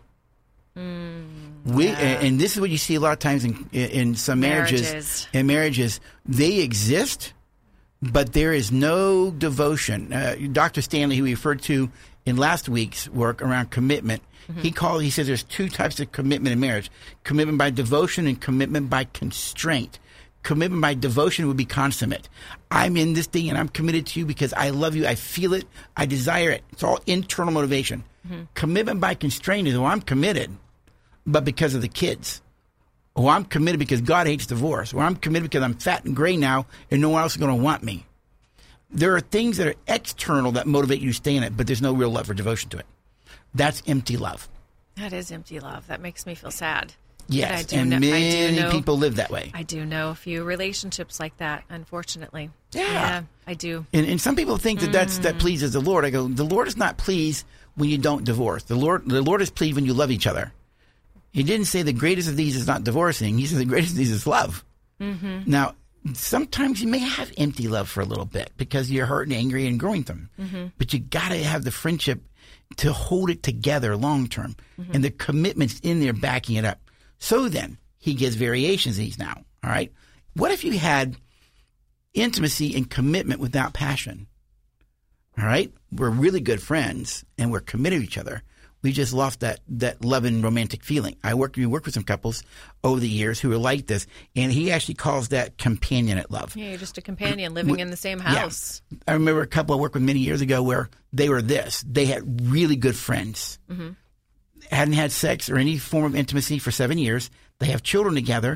And this is what you see a lot of times in some marriages. In marriages, they exist, but there is no devotion. Dr. Stanley, who we referred to in last week's work around commitment, he says there's 2 types of commitment in marriage: commitment by devotion and commitment by constraint. Commitment by devotion would be consummate. I'm in this thing and I'm committed to you because I love you. I feel it. I desire it. It's all internal motivation. Commitment by constraint is, I'm committed, but because of the kids. Or I'm committed because God hates divorce. Or I'm committed because I'm fat and gray now and no one else is going to want me. There are things that are external that motivate you to stay in it, but there's no real love or devotion to it. That's empty love. That is empty love. That makes me feel sad. Yes, and many people live that way. I do know a few relationships like that, unfortunately. Yeah, I do. And some people think that pleases the Lord. I go, the Lord is not pleased when you don't divorce. The Lord is pleased when you love each other. He didn't say the greatest of these is not divorcing. He said the greatest of these is love. Mm-hmm. Now, sometimes you may have empty love for a little bit because you're hurt and angry and growing them. Mm-hmm. But you got to have the friendship to hold it together long term. Mm-hmm. And the commitment's in there backing it up. So then, he gives variations of these now. All right? What if you had intimacy and commitment without passion? All right? We're really good friends and we're committed to each other. We just lost that love and romantic feeling. We worked with some couples over the years who are like this, and he actually calls that companionate love. Yeah, you're just a companion living in the same house. Yeah. I remember a couple I worked with many years ago where they were this. They had really good friends. Mm-hmm. Hadn't had sex or any form of intimacy for 7 years. They have children together.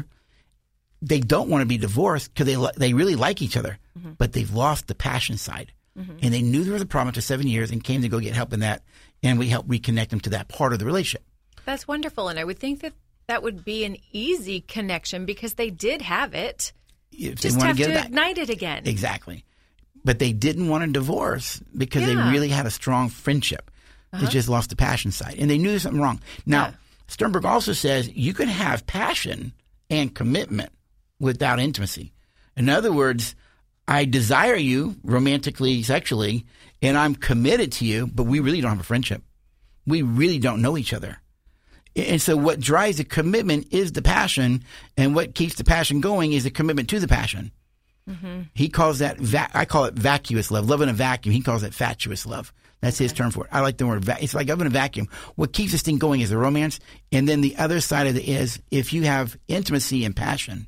They don't want to be divorced because they really like each other, but they've lost the passion side. Mm-hmm. And they knew there was a problem after 7 years and came to go get help in that. And we help reconnect them to that part of the relationship. That's wonderful. And I would think that would be an easy connection because they did have it. If just they want have to get to it back. ignite it again. Exactly. But they didn't want to divorce because they really had a strong friendship. They just lost the passion side. And they knew there was something wrong. Now, Sternberg also says you can have passion and commitment without intimacy. In other words, I desire you romantically, sexually, and I'm committed to you, but we really don't have a friendship. We really don't know each other. And so what drives the commitment is the passion, and what keeps the passion going is the commitment to the passion. Mm-hmm. He calls that, I call it vacuous love in a vacuum. He calls it fatuous love. That's his term for it. I like the word it's like I'm in a vacuum. What keeps this thing going is the romance. And then the other side of it is if you have intimacy and passion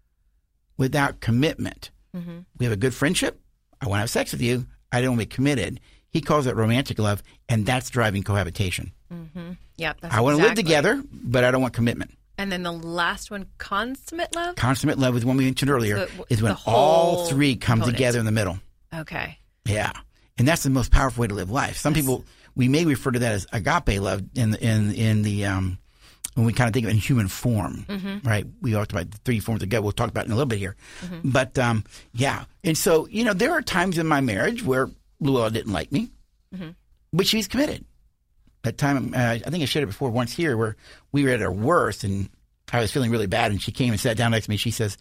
without commitment, we have a good friendship. I want to have sex with you. I don't want to be committed. He calls it romantic love, and that's driving cohabitation. Yep, that's I want to live exactly. together, but I don't want commitment. And then the last one, consummate love? Consummate love is one we mentioned earlier, is when the whole all three come component. together in the middle. Okay. Yeah. And that's the most powerful way to live life. Some people, we may refer to that as agape love in the when we kind of think of it in human form, right? We talked about the three forms of God. We'll talk about it in a little bit here. But, yeah. And so, there are times in my marriage where Luella didn't like me, but she's committed. That time, I think I shared it before once here, where we were at our worst and I was feeling really bad, and she came and sat down next to me. She says,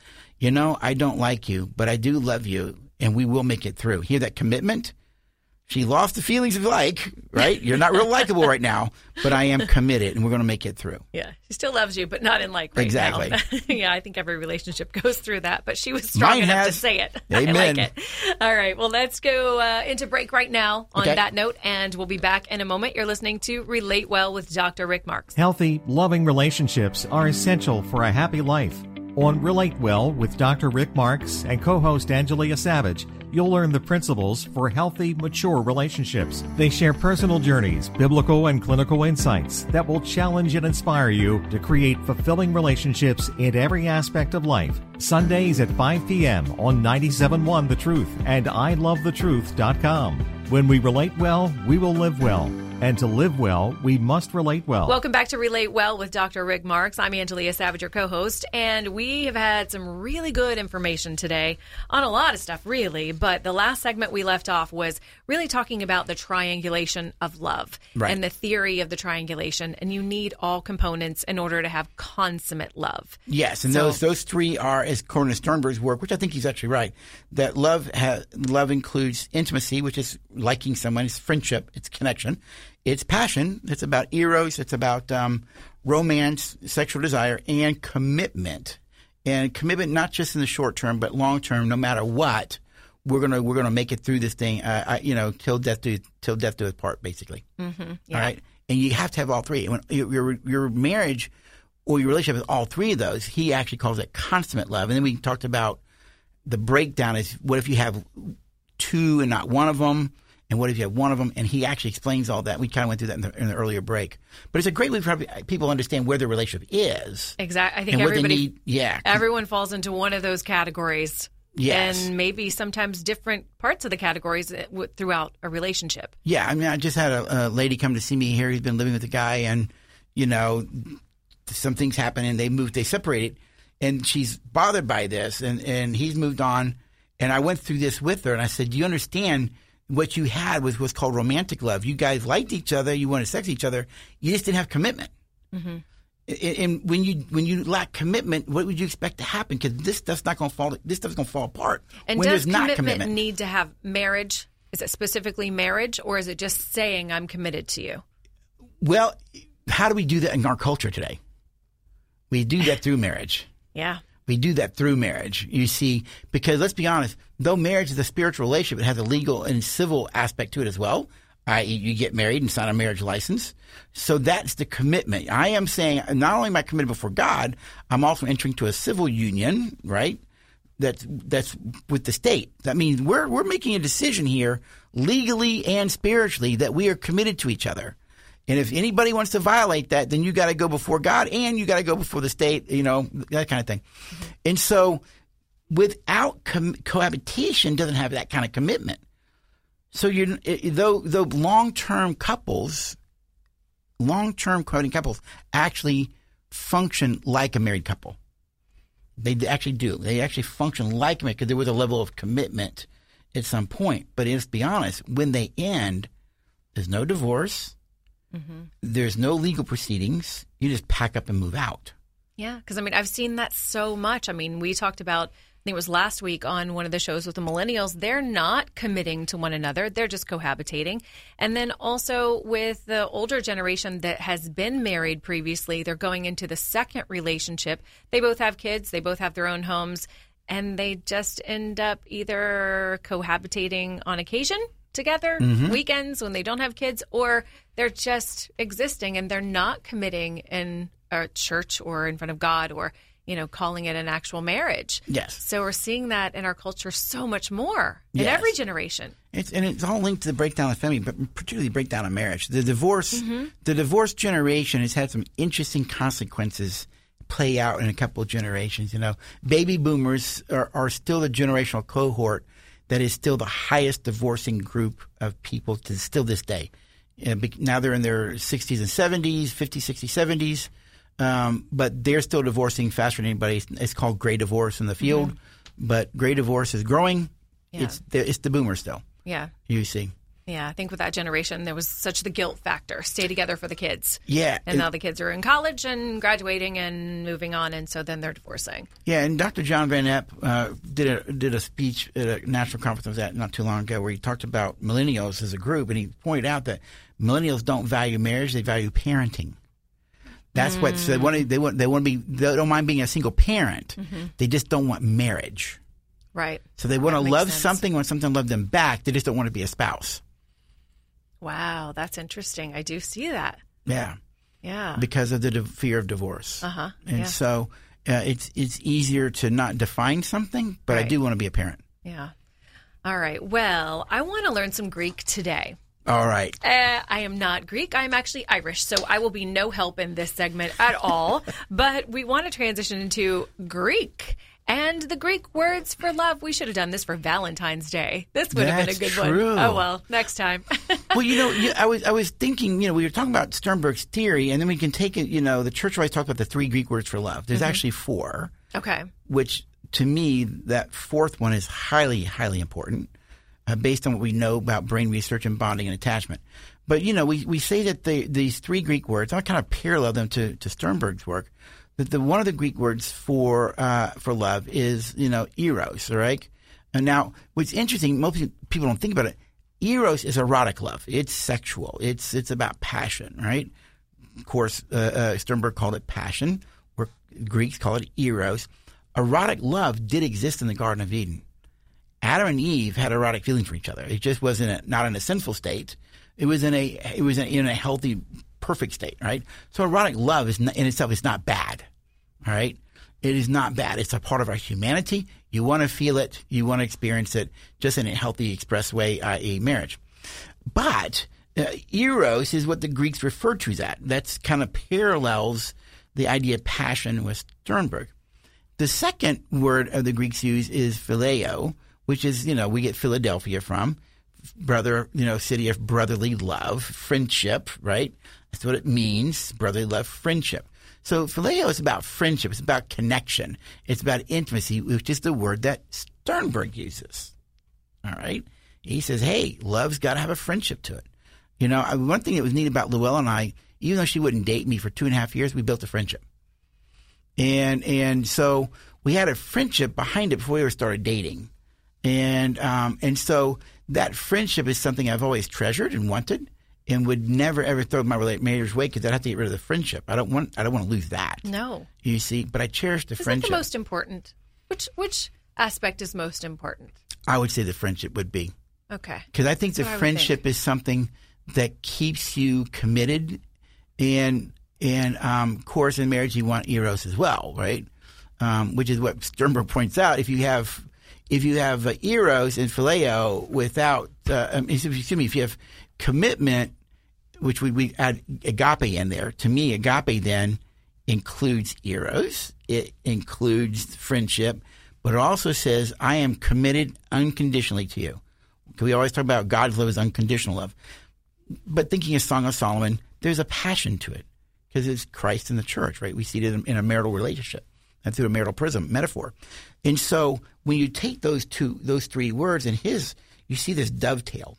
I don't like you, but I do love you, and we will make it through. Hear that commitment? She lost the feelings of right? You're not real likable right now, but I am committed, and we're going to make it through. Yeah, she still loves you, but not in right exactly. now. Yeah, I think every relationship goes through that, but she was strong enough to say it. Amen. I like it. All right, well, let's go into break right now on that note, and we'll be back in a moment. You're listening to Relate Well with Dr. Rick Marks. Healthy, loving relationships are essential for a happy life. On Relate Well with Dr. Rick Marks and co-host Angelia Savage, you'll learn the principles for healthy, mature relationships. They share personal journeys, biblical and clinical insights that will challenge and inspire you to create fulfilling relationships in every aspect of life. Sundays at 5 p.m. on 97.1 The Truth and ilovethetruth.com. When we relate well, we will live well. And to live well, we must relate well. Welcome back to Relate Well with Dr. Rick Marks. I'm Angelia Savage, your co-host, and we have had some really good information today on a lot of stuff, really. But the last segment we left off was really talking about the triangulation of love and the theory of the triangulation. And you need all components in order to have consummate love. Yes, and those three are, as according to Sternberg's work, which I think he's actually right, that love includes intimacy, which is liking someone, it's friendship, it's connection. It's passion. It's about eros. It's about romance, sexual desire, and commitment. And commitment, not just in the short term, but long term. No matter what, we're gonna make it through this thing. Till death do us part, basically. Yeah. All right. And you have to have all three. When your marriage or your relationship with all three of those, he actually calls it consummate love. And then we talked about the breakdown is what if you have two and not one of them. And what if you have one of them? And he actually explains all that. We kind of went through that in the earlier break. But it's a great way for people to understand where their relationship is. Exactly. I think everyone falls into one of those categories. Yes. And maybe sometimes different parts of the categories throughout a relationship. Yeah. I mean, I just had a lady come to see me here who's been living with a guy, and, some things happen and they separated. And she's bothered by this, and he's moved on. And I went through this with her, and I said, do you understand what you had was what's called romantic love? You guys liked each other. You wanted sex with each other. You just didn't have commitment. Mm-hmm. And when you lack commitment, what would you expect to happen? Because this stuff's not going to fall. This stuff's going to fall apart. And when does there's not commitment need to have marriage? Is it specifically marriage, or is it just saying I'm committed to you? Well, how do we do that in our culture today? We do that through marriage. Yeah. We do that through marriage, you see, because let's be honest, though marriage is a spiritual relationship, it has a legal and civil aspect to it as well. You get married and sign a marriage license. So that's the commitment. I am saying not only am I committed before God, I'm also entering to a civil union, right? That's with the state. That means we're making a decision here legally and spiritually that we are committed to each other. And if anybody wants to violate that, then you got to go before God and you got to go before the state, that kind of thing. Mm-hmm. And so without cohabitation doesn't have that kind of commitment. So though long-term cohabiting couples actually function like a married couple. They actually do. They actually function like a married, because there was a level of commitment at some point. But let's be honest, when they end, there's no divorce. Mm-hmm. There's no legal proceedings. You just pack up and move out. Yeah, because, I've seen that so much. We talked about, I think it was last week on one of the shows with the millennials, they're not committing to one another. They're just cohabitating. And then also with the older generation that has been married previously, they're going into the second relationship. They both have kids. They both have their own homes. And they just end up either cohabitating on occasion together, weekends when they don't have kids, or they're just existing and they're not committing in a church or in front of God or, calling it an actual marriage. Yes. So we're seeing that in our culture so much more in every generation. It's all linked to the breakdown of family, but particularly the breakdown of marriage. The divorce generation has had some interesting consequences play out in a couple of generations. Baby boomers are still the generational cohort that is still the highest divorcing group of people to still this day. Now they're in their 60s and 70s, 50s, 60s, 70s, but they're still divorcing faster than anybody. It's called gray divorce in the field, but gray divorce is growing. Yeah. It's the boomers still. Yeah. You see. Yeah, I think with that generation, there was such the guilt factor. Stay together for the kids. Yeah. And now the kids are in college and graduating and moving on, and so then they're divorcing. Yeah, and Dr. John Van Epp did a speech at a national conference I was at not too long ago where he talked about millennials as a group, and he pointed out that millennials don't value marriage, they value parenting. That's what so they don't mind being a single parent. They just don't want marriage. Right. So they want to love something, want something to love them back. They just don't want to be a spouse. Wow, that's interesting. I do see that. Yeah. Yeah. Because of the fear of divorce. And so it's easier to not define something, but I do want to be a parent. Yeah. All right. Well, I want to learn some Greek today. All right. I am not Greek. I'm actually Irish, so I will be no help in this segment at all. But we want to transition into Greek. And the Greek words for love. We should have done this for Valentine's Day. This would have been a good one. Oh, well, next time. Well, I was thinking, we were talking about Sternberg's theory, and then we can take it, the church always talked about the 3 Greek words for love. There's actually 4. Okay. Which, to me, that 4th one is highly, highly important based on what we know about brain research and bonding and attachment. But, we say that these 3 Greek words, I kind of parallel them to Sternberg's work. That one of the Greek words for love is eros, right? And now, what's interesting, most people don't think about it. Eros is erotic love. It's sexual. It's about passion, right? Of course, Sternberg called it passion, or Greeks call it eros. Erotic love did exist in the Garden of Eden. Adam and Eve had erotic feelings for each other. It just wasn't not in a sinful state. It was in a healthy, perfect state, right? So erotic love in itself is not bad, all right? It is not bad. It's a part of our humanity. You want to feel it. You want to experience it just in a healthy, express way, i.e. marriage. But eros is what the Greeks refer to as that. That's kind of parallels the idea of passion with Sternberg. The second word of the Greeks use is phileo, which is, we get Philadelphia from. Brother, city of brotherly love, friendship, right? That's what it means, brotherly love, friendship. So phileo is about friendship. It's about connection. It's about intimacy, which is the word that Sternberg uses. All right? He says, hey, love's got to have a friendship to it. One thing that was neat about Luella and I, even though she wouldn't date me for 2.5 years, we built a friendship. And so we had a friendship behind it before we ever started dating. And so that friendship is something I've always treasured and wanted, and would never ever throw my marriage away because I'd have to get rid of the friendship. I don't want to lose that. No, you see, but I cherish the friendship. Is that the most important? Which aspect is most important? I would say the friendship would be. Okay, because I think the friendship is something that keeps you committed, and of course in marriage you want eros as well, right? Which is what Sternberg points out. If you have eros and phileo without, if you have commitment, which we add agape in there. To me, agape then includes eros. It includes friendship, but it also says, I am committed unconditionally to you. We always talk about God's love is unconditional love. But thinking of Song of Solomon, there's a passion to it because it's Christ and the church, right? We see it in a marital relationship and through a marital prism metaphor. And so when you take those 3 words in you see this dovetail.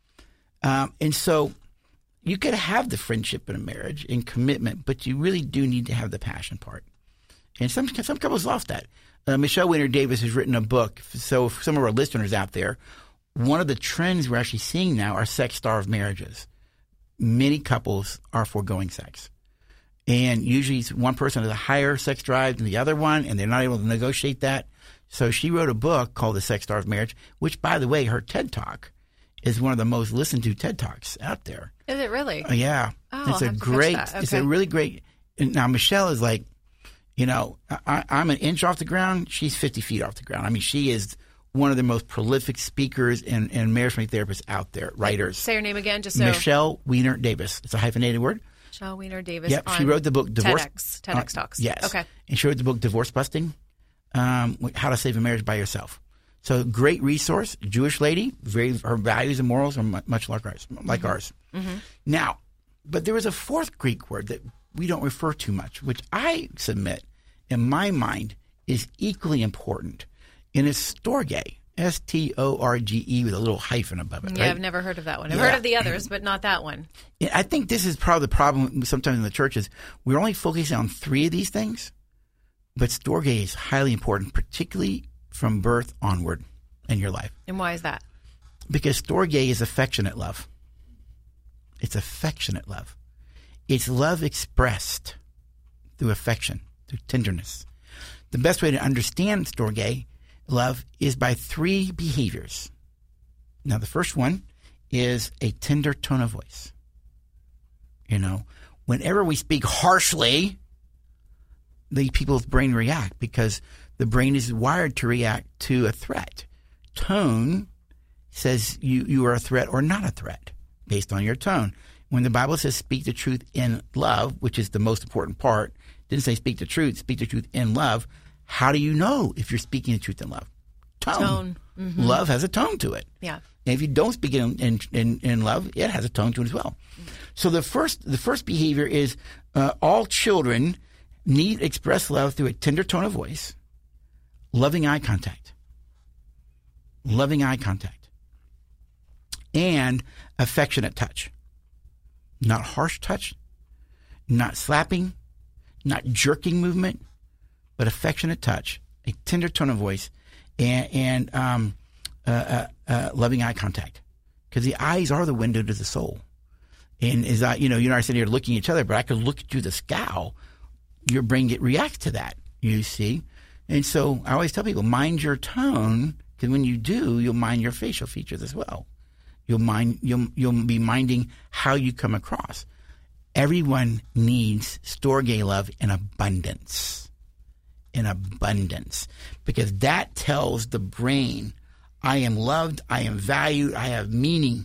And so you could have the friendship in a marriage and commitment, but you really do need to have the passion part. And some couples lost that. Michelle Winter Davis has written a book. So for some of our listeners out there, one of the trends we're actually seeing now are sex-starved marriages. Many couples are foregoing sex. And usually one person has a higher sex drive than the other one, and they're not able to negotiate that. So she wrote a book called The Sex-Starved Marriage, which, by the way, her TED Talk is one of the most listened to TED Talks out there. Is it really? Yeah. Oh, it's I'll a have to great, catch that. Okay. it's a really great. Now, Michelle is like, I'm an inch off the ground. She's 50 feet off the ground. I mean, she is one of the most prolific speakers and marriage-family therapists out there, writers. Say her name again, just so. Michelle Weiner Davis. It's a hyphenated word. Michelle Weiner Davis. Yep. She wrote the book Divorce. TEDx Talks. Yes. Okay. And she wrote the book Divorce Busting, How to Save a Marriage by Yourself. So great resource. Jewish lady. Her values and morals are much like ours. Mm-hmm. Now, but there was a fourth Greek word that we don't refer to much, which I submit in my mind is equally important. And it's storge, S-T-O-R-G-E with a little hyphen above it. Yeah, right? I've never heard of that one. I've heard of the others, but not that one. I think this is probably the problem sometimes in the churches. We're only focusing on 3 of these things, but storge is highly important, particularly from birth onward in your life. And why is that? Because storge is affectionate love. It's affectionate love. It's love expressed through affection, through tenderness. The best way to understand storge love is by 3 behaviors. Now, the first one is a tender tone of voice. Whenever we speak harshly, the people's brain react because the brain is wired to react to a threat. Tone says you are a threat or not a threat based on your tone. When the Bible says speak the truth in love, which is the most important part, it didn't say speak the truth in love. How do you know if you're speaking the truth in love? Tone. Mm-hmm. Love has a tone to it. Yeah. And if you don't speak it in love, it has a tone to it as well. Mm-hmm. So the first behavior is all children need express love through a tender tone of voice, loving eye contact, and affectionate touch. Not harsh touch, not slapping, not jerking movement, but affectionate touch, a tender tone of voice, and loving eye contact. Because the eyes are the window to the soul. And as you and I said here looking at each other, but I could look at you with a scowl, your brain reacts to that, you see. And so I always tell people, mind your tone, because when you do, you'll mind your facial features as well. You'll be minding how you come across. Everyone needs storge love in abundance. Because that tells the brain, I am loved, I am valued, I have meaning.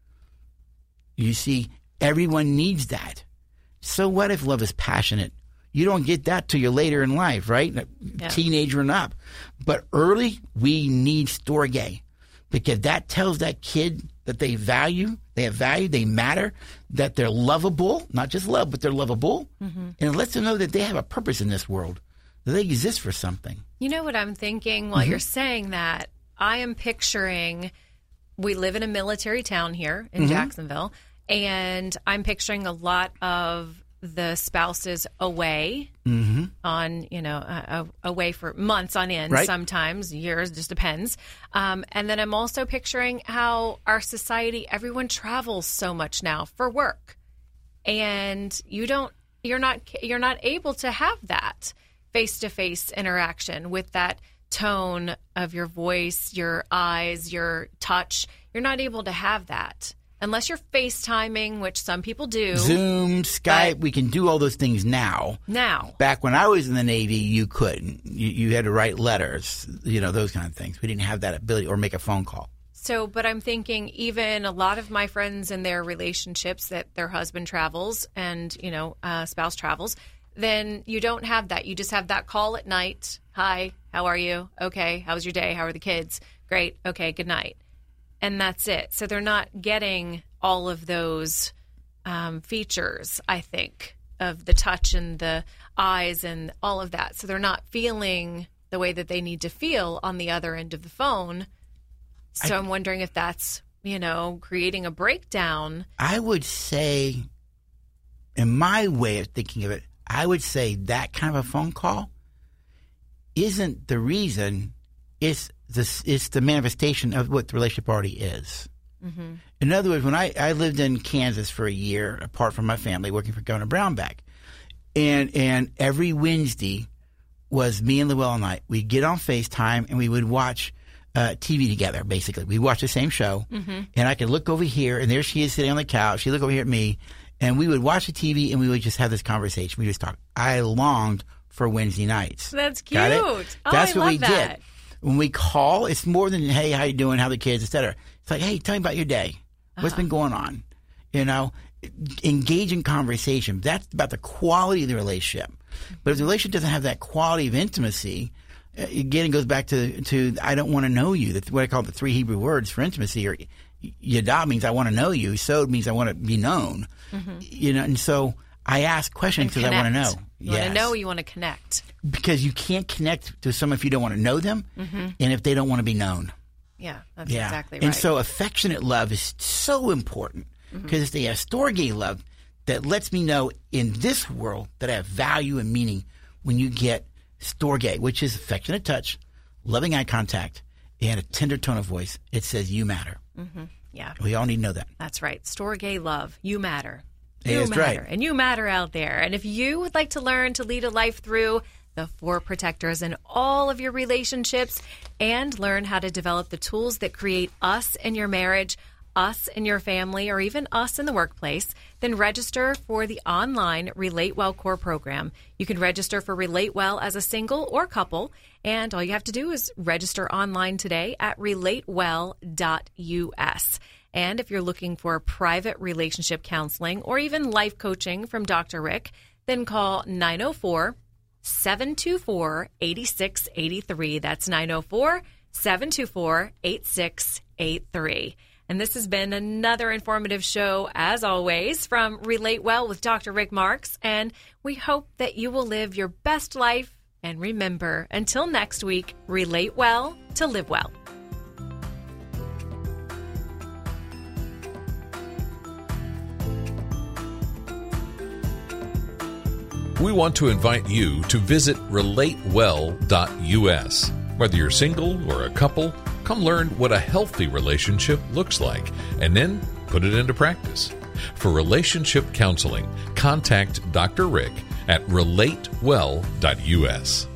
You see, everyone needs that. So what if love is passionate? You don't get that till you're later in life, right? Yeah. Teenager and up. But early, we need storge. Because that tells that kid that they have value, they matter, that they're lovable, not just love, but they're lovable. Mm-hmm. And it lets them know that they have a purpose in this world, that they exist for something. You know what I'm thinking while you're saying that? I am picturing, we live in a military town here in Jacksonville, and I'm picturing a lot of the spouses away on, away for months on end, right. Sometimes years, just depends. And then I'm also picturing how our society, everyone travels so much now for work, and you're not able to have that face-to-face interaction with that tone of your voice, your eyes, your touch. You're not able to have that. Unless you're FaceTiming, which some people do. Zoom, Skype, we can do all those things now. Back when I was in the Navy, you couldn't. You had to write letters, those kind of things. We didn't have that ability or make a phone call. So, but I'm thinking even a lot of my friends in their relationships that their husband travels and, spouse travels, then you don't have that. You just have that call at night. Hi, how are you? Okay, how was your day? How are the kids? Great. Okay, good night. And that's it. So they're not getting all of those features, I think, of the touch and the eyes and all of that. So they're not feeling the way that they need to feel on the other end of the phone. So I'm wondering if that's, creating a breakdown. I would say, in my way of thinking of it, I would say that kind of a phone call isn't the reason. It's the manifestation of what the relationship already is. Mm-hmm. In other words, when I lived in Kansas for a year, apart from my family, working for Governor Brownback, and every Wednesday was me and Llewellyn and I. We'd get on FaceTime and we would watch TV together, basically. We watch the same show, and I could look over here, and there she is sitting on the couch. She look over here at me, and we would watch the TV, and we would just have this conversation. We just talk. I longed for Wednesday nights. That's cute. Got it? Oh, That's I what love we that. did. When we call, it's more than, hey, how you doing, how the kids, et cetera. It's like, hey, tell me about your day. What's been going on? You know, engage in conversation. That's about the quality of the relationship. But if the relationship doesn't have that quality of intimacy, again, it goes back to I don't want to know you. That's what I call the 3 Hebrew words for intimacy. Or yada means I want to know you. Sod means I want to be known. You know, and so I ask questions because I want to know. You want to know, you want to connect. Because you can't connect to someone if you don't want to know them, and if they don't want to be known. Yeah, that's exactly right. And so affectionate love is so important because it's the storge love that lets me know in this world that I have value and meaning when you get storge, which is affectionate touch, loving eye contact, and a tender tone of voice. It says you matter. Yeah. We all need to know that. That's right. Storge love. You matter. That's matter. right. And you matter out there. And if you would like to learn to lead a life through the 4 protectors in all of your relationships and learn how to develop the tools that create us in your marriage, us in your family, or even us in the workplace, then register for the online Relate Well Core program. You can register for Relate Well as a single or couple, and all you have to do is register online today at relatewell.us. And if you're looking for private relationship counseling or even life coaching from Dr. Rick, then call 904-724-8683. That's 904-724-8683. And this has been another informative show, as always, from Relate Well with Dr. Rick Marks. And we hope that you will live your best life. And remember, until next week, relate well to live well. We want to invite you to visit relatewell.us. Whether you're single or a couple, come learn what a healthy relationship looks like and then put it into practice. For relationship counseling, contact Dr. Rick at relatewell.us.